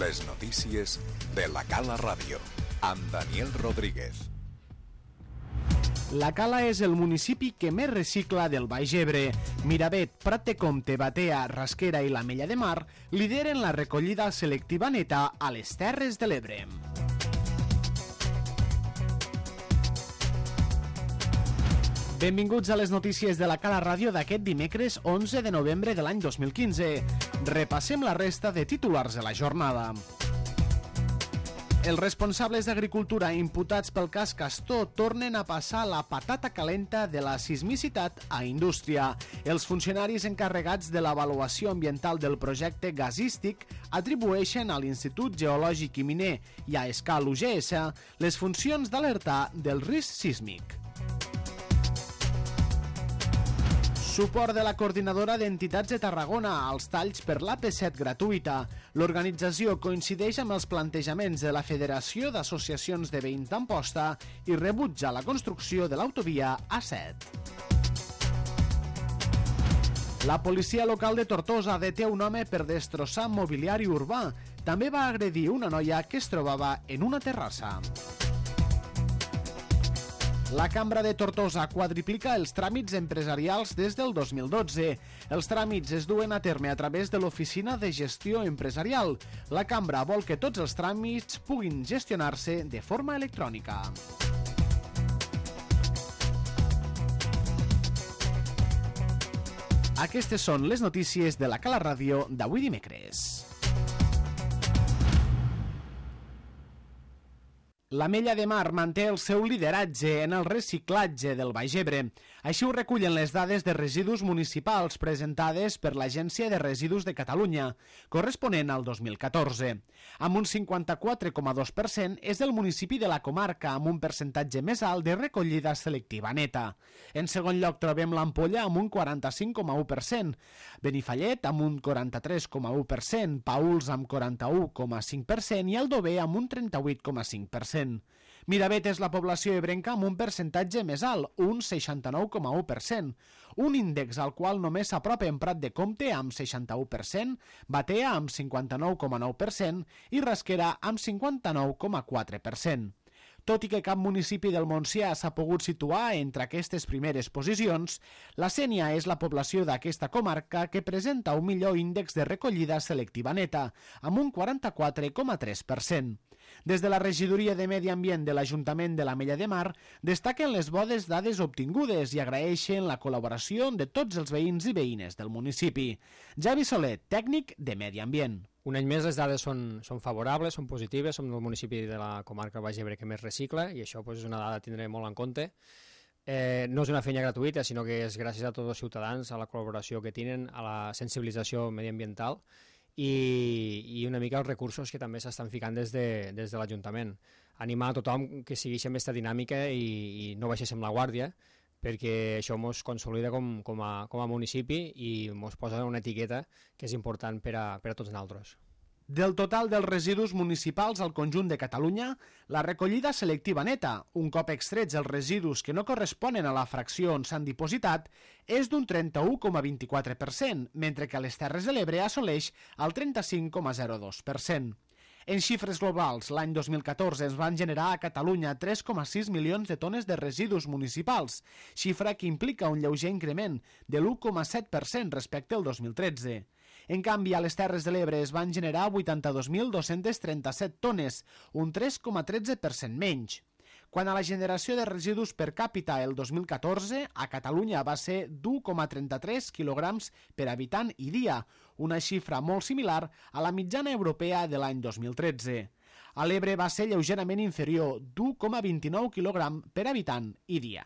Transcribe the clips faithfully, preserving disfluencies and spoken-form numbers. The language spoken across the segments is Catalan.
Les notícies de la Cala Ràdio, amb Daniel Rodríguez. La Cala és el municipi que més recicla del Baix Ebre. Miravet, Prat de Comte, Batea, Rasquera i l'Ametlla de Mar lideren la recollida selectiva neta a les Terres de l'Ebre. Benvinguts a les notícies de la Cala Ràdio d'aquest dimecres onze de novembre de l'any dos mil quinze. Repassem la resta de titulars de la jornada. Els responsables d'Agricultura imputats pel cas Castor tornen a passar la patata calenta de la sismicitat a Indústria. Els funcionaris encarregats de l'avaluació ambiental del projecte gasístic atribueixen a l'Institut Geològic i Miner i a Escal U G S les funcions d'alertar del risc sísmic. Suport de la Coordinadora d'Entitats de Tarragona als talls per l'A P set gratuïta. L'organització coincideix amb els plantejaments de la Federació d'Associacions de Veïns d'Amposta i rebutja la construcció de l'autovia A set. La policia local de Tortosa deté un home per destrossar mobiliari urbà. També va agredir una noia que es trobava en una terrassa. La Cambra de Tortosa quadriplica els tràmits empresarials des del dos mil dotze. Els tràmits es duen a terme a través de l'Oficina de Gestió Empresarial. La Cambra vol que tots els tràmits puguin gestionar-se de forma electrònica. Aquestes són les notícies de la Cala Ràdio d'avui dimecres. L'Ametlla de Mar manté el seu lideratge en el reciclatge del Baix Ebre. Així ho recullen les dades de residus municipals presentades per l'Agència de Residus de Catalunya, corresponent al dos mil catorze. Amb un cinquanta-quatre coma dos per cent és el municipi de la comarca amb un percentatge més alt de recollida selectiva neta. En segon lloc trobem l'Ampolla amb un quaranta-cinc coma u per cent, Benifallet amb un quaranta-tres coma u per cent, Paüls amb quaranta-u coma cinc per cent i Aldover amb un trenta-vuit coma cinc per cent. Miravet és la població ebrenca amb un percentatge més alt, un seixanta-nou coma u per cent, un índex al qual només s'apropa en Prat de Comte amb seixanta-u per cent, Batea amb cinquanta-nou coma nou per cent i Rasquera amb cinquanta-nou coma quatre per cent. Tot i que cap municipi del Montsià s'ha pogut situar entre aquestes primeres posicions, la Sénia és la població d'aquesta comarca que presenta un millor índex de recollida selectiva neta, amb un quaranta-quatre coma tres per cent. Des de la Regidoria de Medi Ambient de l'Ajuntament de l'Ametlla de Mar destaquen les bones dades obtingudes i agraeixen la col·laboració de tots els veïns i veïnes del municipi. Javi Soler, tècnic de Medi Ambient. Un any més les dades són, són favorables, són positives, som el municipi de la comarca Baix Ebre que més recicla i això pues, és una dada a tindre molt en compte. Eh, no és una feina gratuïta, sinó que és gràcies a tots els ciutadans, a la col·laboració que tenen, a la sensibilització mediambiental i, i una mica els recursos que també s'estan ficant des de, des de l'Ajuntament. Animar a tothom que segueixi amb aquesta dinàmica i, i no baixéssim la guàrdia, perquè això ens consolida com, com, a, com a municipi i ens posa una etiqueta que és important per a, per a tots nosaltres. Del total dels residus municipals al conjunt de Catalunya, la recollida selectiva neta, un cop extrets els residus que no corresponen a la fracció on s'han dipositat, és d'un trenta-u coma vint-i-quatre per cent, mentre que a les Terres de l'Ebre assoleix el trenta-cinc coma zero dos per cent. En xifres globals, l'any dos mil catorze es van generar a Catalunya tres coma sis milions de tones de residus municipals, xifra que implica un lleuger increment de l'u coma set per cent respecte al dos mil tretze. En canvi, a les Terres de l'Ebre es van generar vuitanta-dos mil dos-cents trenta-set tones, un tres coma tretze per cent menys. Quant a la generació de residus per càpita el dos mil catorze, a Catalunya va ser d'u coma trenta-tres quilograms per habitant i dia, una xifra molt similar a la mitjana europea de l'any dos mil tretze. A l'Ebre va ser lleugerament inferior, d'u coma vint-i-nou quilograms per habitant i dia.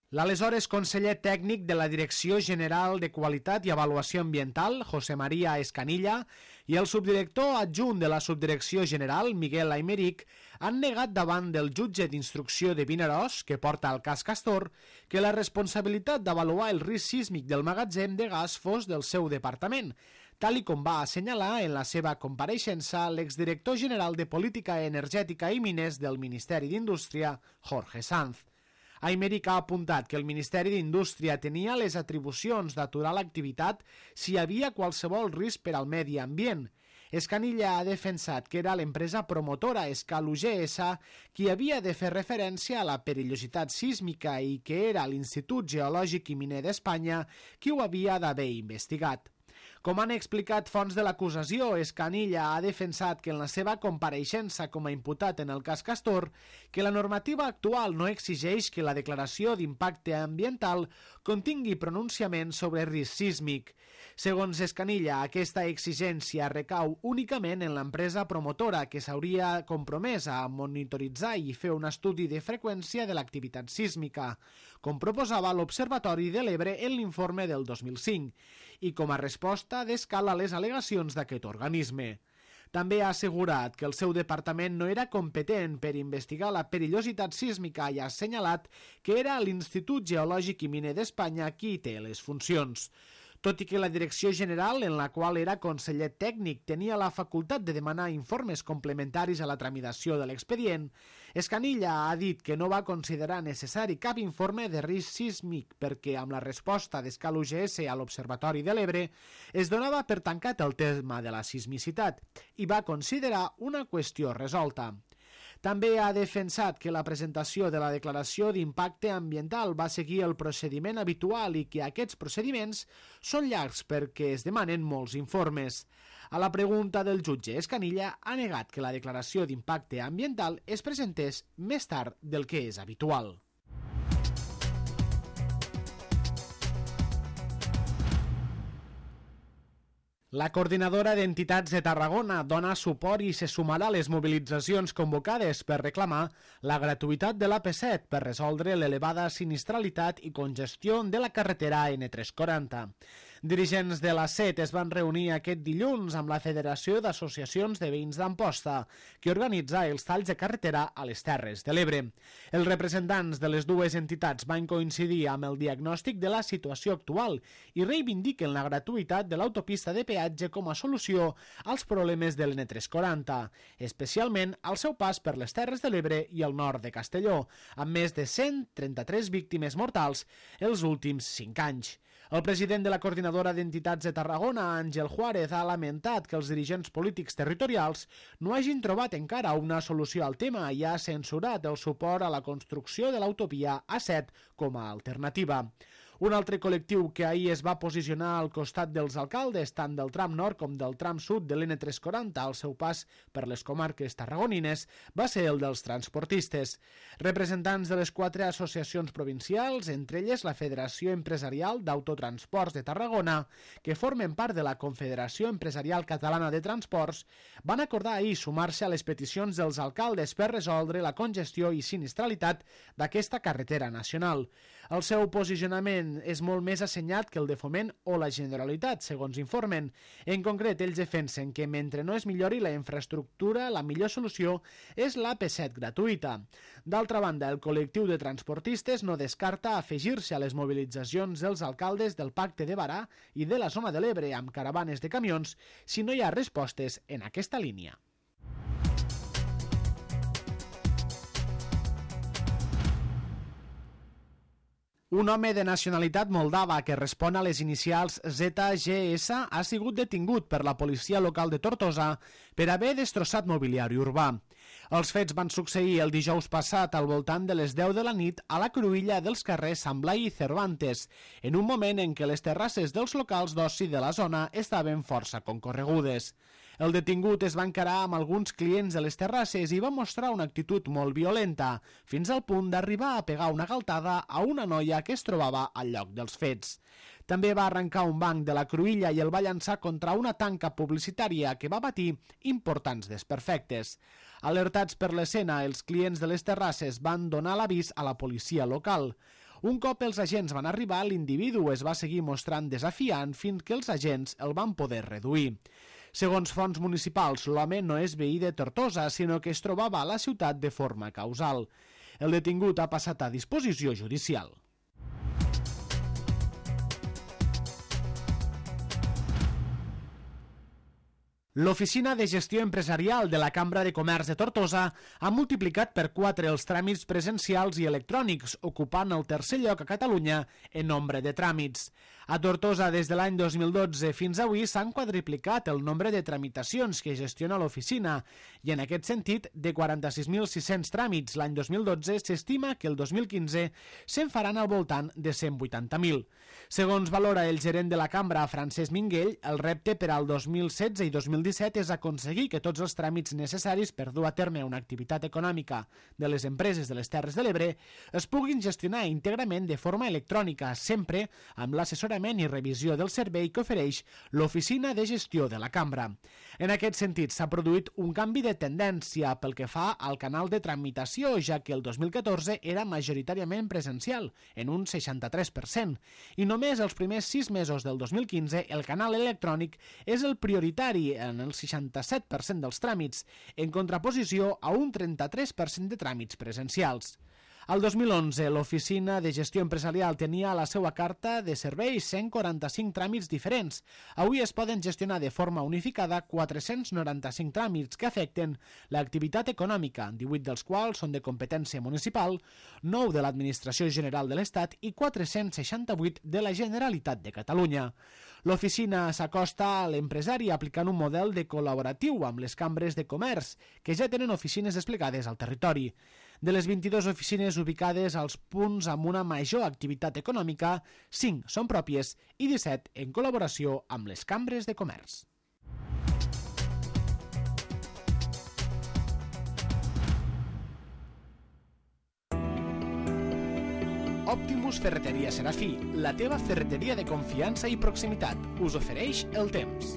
L'aleshores conseller tècnic de la Direcció General de Qualitat i Avaluació Ambiental, José María Escanilla, i el subdirector adjunt de la Subdirecció General, Miguel Aymeric, han negat davant del jutge d'instrucció de Vinaròs, que porta el cas Castor, que la responsabilitat d'avaluar el risc sísmic del magatzem de gas fos del seu departament, tal i com va assenyalar en la seva compareixença l'exdirector general de Política Energètica i Mines del Ministeri d'Indústria, Jorge Sanz. Aymeric ha apuntat que el Ministeri d'Indústria tenia les atribucions d'aturar l'activitat si hi havia qualsevol risc per al medi ambient. Escanilla ha defensat que era l'empresa promotora Escal U G S qui havia de fer referència a la perillositat sísmica i que era l'Institut Geològic i Miner d'Espanya qui ho havia d'haver investigat. Com han explicat fonts de l'acusació, Escanilla ha defensat que en la seva compareixença com a imputat en el cas Castor, que la normativa actual no exigeix que la declaració d'impacte ambiental contingui pronunciament sobre risc sísmic. Segons Escanilla, aquesta exigència recau únicament en l'empresa promotora que s'hauria compromès a monitoritzar i fer un estudi de freqüència de l'activitat sísmica, com proposava l'Observatori de l'Ebre en l'informe del dos mil cinc, i com a resposta d'escala a les al·legacions d'aquest organisme. També ha assegurat que el seu departament no era competent per investigar la perillositat sísmica i ha assenyalat que era l'Institut Geològic i Miner d'Espanya qui té les funcions. Tot i que la Direcció General, en la qual era conseller tècnic, tenia la facultat de demanar informes complementaris a la tramitació de l'expedient, Escanilla ha dit que no va considerar necessari cap informe de risc sísmic perquè amb la resposta d'Escal U G S a l'Observatori de l'Ebre es donava per tancat el tema de la sismicitat i va considerar una qüestió resolta. També ha defensat que la presentació de la declaració d'impacte ambiental va seguir el procediment habitual i que aquests procediments són llargs perquè es demanen molts informes. A la pregunta del jutge, Escanilla ha negat que la declaració d'impacte ambiental es presentés més tard del que és habitual. La coordinadora d'entitats de Tarragona dona suport i se sumarà a les mobilitzacions convocades per reclamar la gratuïtat de l'A P set per resoldre l'elevada sinistralitat i congestió de la carretera N tres quaranta. Dirigents de l'A set es van reunir aquest dilluns amb la Federació d'Associacions de Veïns d'Amposta, que organitza els talls de carretera a les Terres de l'Ebre. Els representants de les dues entitats van coincidir amb el diagnòstic de la situació actual i reivindiquen la gratuïtat de l'autopista de peatge com a solució als problemes de l'N tres quaranta, especialment al seu pas per les Terres de l'Ebre i el nord de Castelló, amb més de cent trenta-tres víctimes mortals els últims cinc anys. El president de la Coordinadora d'Entitats de Tarragona, Àngel Juárez, ha lamentat que els dirigents polítics territorials no hagin trobat encara una solució al tema i ha censurat el suport a la construcció de l'autopia A set com a alternativa. Un altre col·lectiu que ahir es va posicionar al costat dels alcaldes, tant del tram nord com del tram sud de l'N tres quaranta al seu pas per les comarques tarragonines, va ser el dels transportistes. Representants de les quatre associacions provincials, entre elles la Federació Empresarial d'Autotransports de Tarragona, que formen part de la Confederació Empresarial Catalana de Transports, van acordar ahir sumar-se a les peticions dels alcaldes per resoldre la congestió i sinistralitat d'aquesta carretera nacional. El seu posicionament és molt més assenyat que el de Foment o la Generalitat, segons informen. En concret, ells defensen que mentre no es millori la infraestructura, la millor solució és l'A P set gratuïta. D'altra banda, el col·lectiu de transportistes no descarta afegir-se a les mobilitzacions dels alcaldes del Pacte de Barà i de la zona de l'Ebre amb caravanes de camions si no hi ha respostes en aquesta línia. Un home de nacionalitat moldava que respon a les inicials Z G S ha sigut detingut per la policia local de Tortosa per haver destrossat mobiliari urbà. Els fets van succeir el dijous passat al voltant de les deu de la nit a la cruïlla dels carrers Sant Blai i Cervantes, en un moment en què les terrasses dels locals d'oci de la zona estaven força concorregudes. El detingut es va encarar amb alguns clients de les terrasses i va mostrar una actitud molt violenta, fins al punt d'arribar a pegar una galtada a una noia que es trobava al lloc dels fets. També va arrencar un banc de la cruïlla i el va llançar contra una tanca publicitària que va patir importants desperfectes. Alertats per l'escena, els clients de les terrasses van donar l'avís a la policia local. Un cop els agents van arribar, l'individu es va seguir mostrant desafiant fins que els agents el van poder reduir. Segons fonts municipals, l'home no és veí de Tortosa, sinó que es trobava a la ciutat de forma causal. El detingut ha passat a disposició judicial. L'Oficina de Gestió Empresarial de la Cambra de Comerç de Tortosa ha multiplicat per quatre els tràmits presencials i electrònics, ocupant el tercer lloc a Catalunya en nombre de tràmits. A Tortosa, des de l'any dos mil dotze fins avui, s'han quadriplicat el nombre de tramitacions que gestiona l'oficina i, en aquest sentit, de quaranta-sis mil sis-cents tràmits l'any dos mil dotze, s'estima que el dos mil quinze se'n faran al voltant de cent vuitanta mil. Segons valora el gerent de la Cambra, Francesc Minguell, el repte per al dos mil setze i dos mil disset és aconseguir que tots els tràmits necessaris per dur a terme una activitat econòmica de les empreses de les Terres de l'Ebre es puguin gestionar íntegrament de forma electrònica, sempre amb l'assessorament i revisió del servei que ofereix l'Oficina de Gestió de la Cambra. En aquest sentit, s'ha produït un canvi de tendència pel que fa al canal de tramitació, ja que el dos mil catorze era majoritàriament presencial, en un seixanta-tres per cent, i només els primers sis mesos del dos mil quinze el canal electrònic és el prioritari en el seixanta-set per cent dels tràmits, en contraposició a un trenta-tres per cent de tràmits presencials. Al dos mil onze, l'Oficina de Gestió Empresarial tenia a la seva carta de serveis cent quaranta-cinc tràmits diferents. Avui es poden gestionar de forma unificada quatre-cents noranta-cinc tràmits que afecten l'activitat econòmica, divuit dels quals són de competència municipal, nou de l'Administració General de l'Estat i quatre-cents seixanta-vuit de la Generalitat de Catalunya. L'oficina s'acosta a l'empresari aplicant un model de col·laboratiu amb les cambres de comerç, que ja tenen oficines desplegades al territori. De les vint-i-dues oficines ubicades als punts amb una major activitat econòmica, cinc són pròpies i disset en col·laboració amb les cambres de comerç. Optimus Ferreteria Serafí, la teva ferreteria de confiança i proximitat, us ofereix el temps.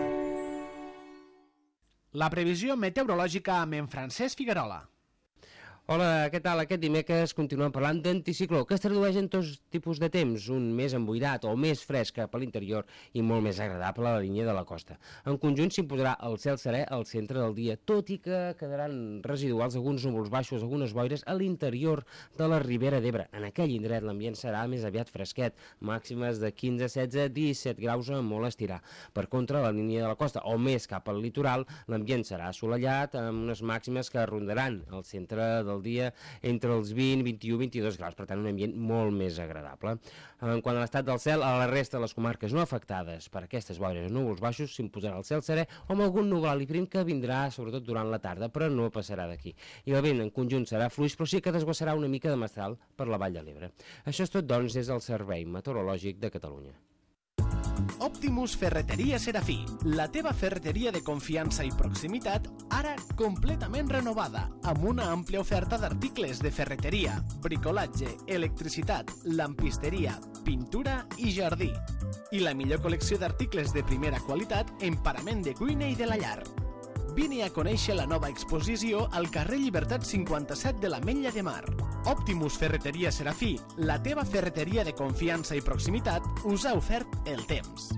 La previsió meteorològica amb en Francesc Figuerola. Hola, què tal? Aquest dimecres continuem parlant d'anticicló, que es tradueix en dos tipus de temps, un més emboirat o més fresc cap a l'interior i molt més agradable a la línia de la costa. En conjunt s'imposarà el cel serè al centre del dia, tot i que quedaran residuals alguns núvols baixos, algunes boires a l'interior de la Ribera d'Ebre. En aquell indret l'ambient serà més aviat fresquet, màximes de quinze, setze, disset graus a molt estirar. Per contra, a la línia de la costa o més cap al litoral, l'ambient serà assolellat amb unes màximes que rondaran al centre del dia entre els vint, vint-i-u, vint-i-dos graus, per tant un ambient molt més agradable. En quant a l'estat del cel, a la resta de les comarques no afectades per aquestes boires o núvols baixos s'imposarà el cel serè o amb algun núvol i prim que vindrà sobretot durant la tarda, però no passarà d'aquí. I el vent en conjunt serà fluix, però sí que desguassarà una mica de mestral per la Vall de l'Ebre. Això és tot, doncs, des del Servei Meteorològic de Catalunya. Optimus Ferreteria Serafí, la teva ferreteria de confiança i proximitat, ara completament renovada, amb una àmplia oferta d'articles de ferreteria, bricolatge, electricitat, lampisteria, pintura i jardí. I la millor col·lecció d'articles de primera qualitat en parament de cuina i de la llar. Vine a conèixer la nova exposició al carrer Llibertat cinquanta-set de l'Ametlla de Mar. Optimus Ferreteria Serafí, la teva ferreteria de confiança i proximitat, us ha ofert el temps.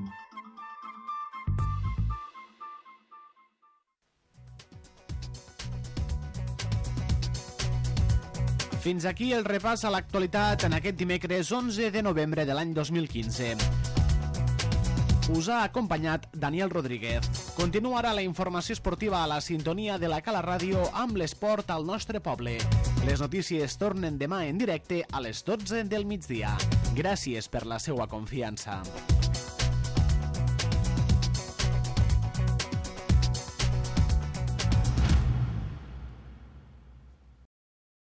Fins aquí el repàs a l'actualitat en aquest dimecres onze de novembre de l'any dos mil quinze. Us ha acompanyat Daniel Rodríguez. Continuarà la informació esportiva a la sintonia de la Cala Ràdio amb l'esport al nostre poble. Les notícies tornen demà en directe a les dotze del migdia. Gràcies per la seua confiança.